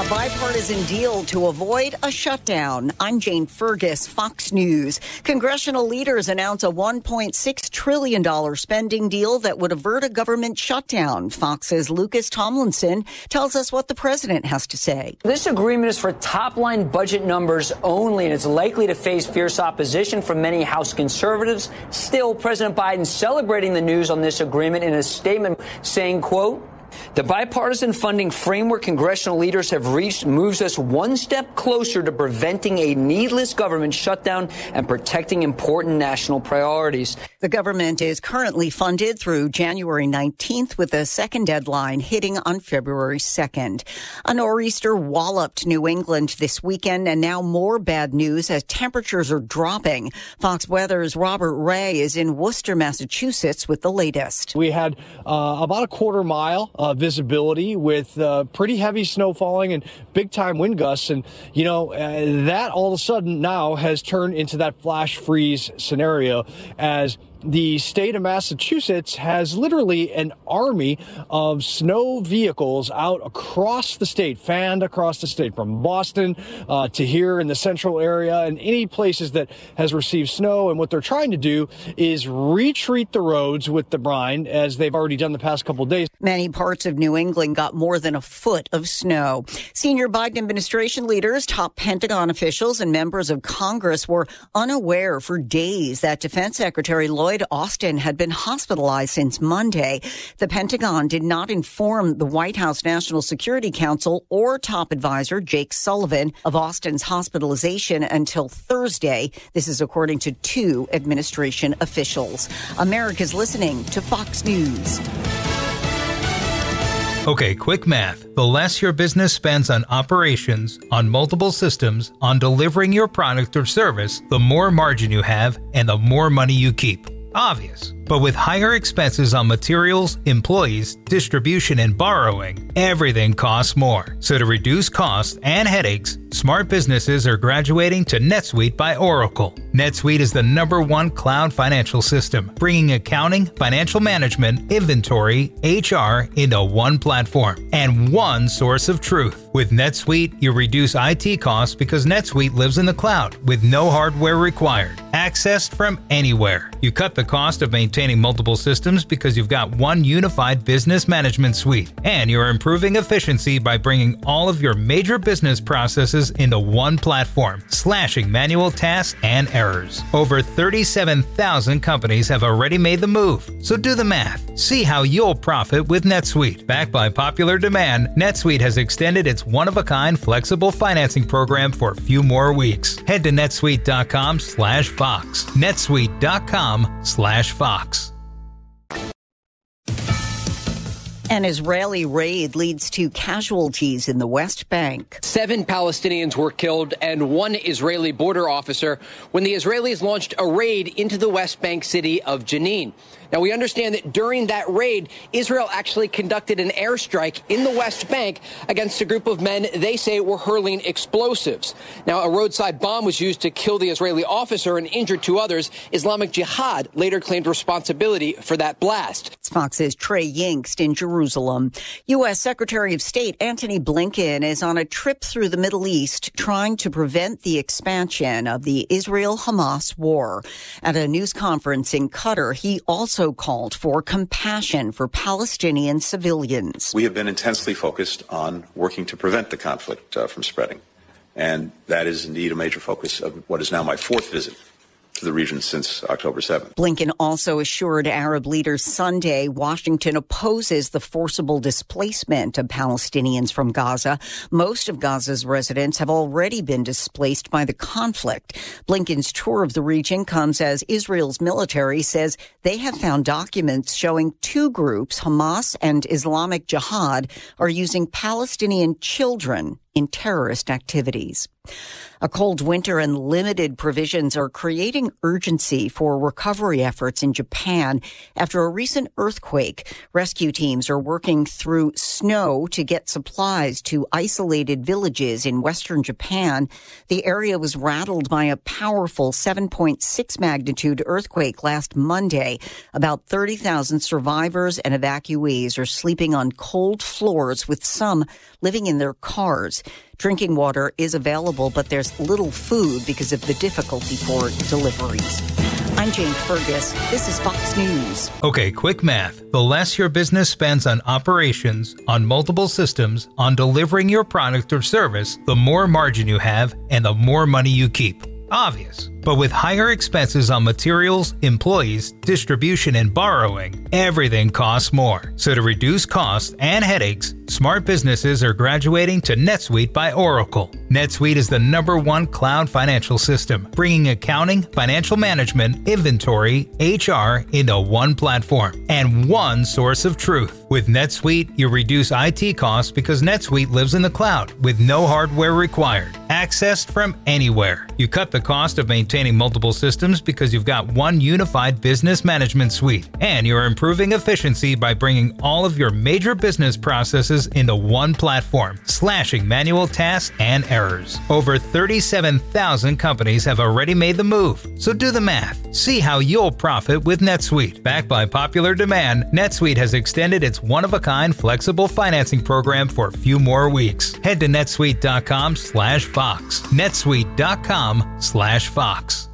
A bipartisan deal to avoid a shutdown. I'm Jane Fergus, Fox News. Congressional leaders announce a $1.6 trillion spending deal that would avert a government shutdown. Fox's Lucas Tomlinson tells us what the president has to say. This agreement is for top-line budget numbers only, and it's likely to face fierce opposition from many House conservatives. Still, President Biden celebrating the news on this agreement in a statement saying, quote, "The bipartisan funding framework congressional leaders have reached moves us one step closer to preventing a needless government shutdown and protecting important national priorities." The government is currently funded through January 19th with a second deadline hitting on February 2nd. A nor'easter walloped New England this weekend, and now more bad news as temperatures are dropping. Fox Weather's Robert Ray is in Worcester, Massachusetts with the latest. We had about a quarter mile visibility with pretty heavy snow falling and big time wind gusts. And, that all of a sudden now has turned into that flash freeze scenario as the state of Massachusetts has literally an army of snow vehicles out across the state, fanned across the state, from Boston to here in the central area and any places that has received snow. And what they're trying to do is retreat the roads with the brine, as they've already done the past couple of days. Many parts of New England got more than a foot of snow. Senior Biden administration leaders, top Pentagon officials, and members of Congress were unaware for days that Defense Secretary Lloyd Austin had been hospitalized since Monday. The Pentagon did not inform the White House National Security Council or top advisor Jake Sullivan of Austin's hospitalization until Thursday. This is according to two administration officials. America's listening to Fox News. Okay, quick math. The less your business spends on operations, on multiple systems, on delivering your product or service, the more margin you have and the more money you keep. Obvious. But with higher expenses on materials, employees, distribution, and borrowing, everything costs more. So to reduce costs and headaches, smart businesses are graduating to NetSuite by Oracle. NetSuite is the #1 cloud financial system, bringing accounting, financial management, inventory, HR into one platform and one source of truth. With NetSuite, you reduce IT costs because NetSuite lives in the cloud with no hardware required, accessed from anywhere. You cut the cost of maintaining multiple systems because you've got one unified business management suite, and you're improving efficiency by bringing all of your major business processes into one platform, slashing manual tasks and errors. Over 37,000 companies have already made the move, so do the math. See how you'll profit with NetSuite. Backed by popular demand, NetSuite has extended its one-of-a-kind flexible financing program for a few more weeks. Head to netsuite.com/Fox. netsuite.com/Fox. An Israeli raid leads to casualties in the West Bank. 7 Palestinians were killed and 1 Israeli border officer when the Israelis launched a raid into the West Bank city of Jenin. Now, we understand that during that raid, Israel actually conducted an airstrike in the West Bank against a group of men they say were hurling explosives. Now, a roadside bomb was used to kill the Israeli officer and injure 2 others. Islamic Jihad later claimed responsibility for that blast. It's Fox's Trey Yingst in Jerusalem. U.S. Secretary of State Antony Blinken is on a trip through the Middle East trying to prevent the expansion of the Israel-Hamas war. At a news conference in Qatar, he also called for compassion for Palestinian civilians. We have been intensely focused on working to prevent the conflict from spreading. And that is indeed a major focus of what is now my 4th visit to the region since October 7th. Blinken also assured Arab leaders Sunday Washington opposes the forcible displacement of Palestinians from Gaza. Most of Gaza's residents have already been displaced by the conflict. Blinken's tour of the region comes as Israel's military says they have found documents showing 2 groups, Hamas and Islamic Jihad, are using Palestinian children in terrorist activities. A cold winter and limited provisions are creating urgency for recovery efforts in Japan after a recent earthquake. Rescue teams are working through snow to get supplies to isolated villages in western Japan. The area was rattled by a powerful 7.6 magnitude earthquake last Monday. About 30,000 survivors and evacuees are sleeping on cold floors, with some living in their cars. streets. Drinking water is available, but there's little food because of the difficulty for deliveries. I'm Jane Fergus. This is Fox News. Okay, quick math. The less your business spends on operations, on multiple systems, on delivering your product or service, the more margin you have and the more money you keep. Obvious. But with higher expenses on materials, employees, distribution, and borrowing, everything costs more. So to reduce costs and headaches, smart businesses are graduating to NetSuite by Oracle. NetSuite is the #1 cloud financial system, bringing accounting, financial management, inventory, HR into one platform and one source of truth. With NetSuite, you reduce IT costs because NetSuite lives in the cloud with no hardware required, accessed from anywhere. You cut the cost of maintaining multiple systems because you've got one unified business management suite, and you're improving efficiency by bringing all of your major business processes into one platform, slashing manual tasks and errors. Over 37,000 companies have already made the move, so do the math. See how you'll profit with NetSuite. Backed by popular demand, NetSuite has extended its one-of-a-kind flexible financing program for a few more weeks. Head to netsuite.com/Fox. netsuite.com/Fox.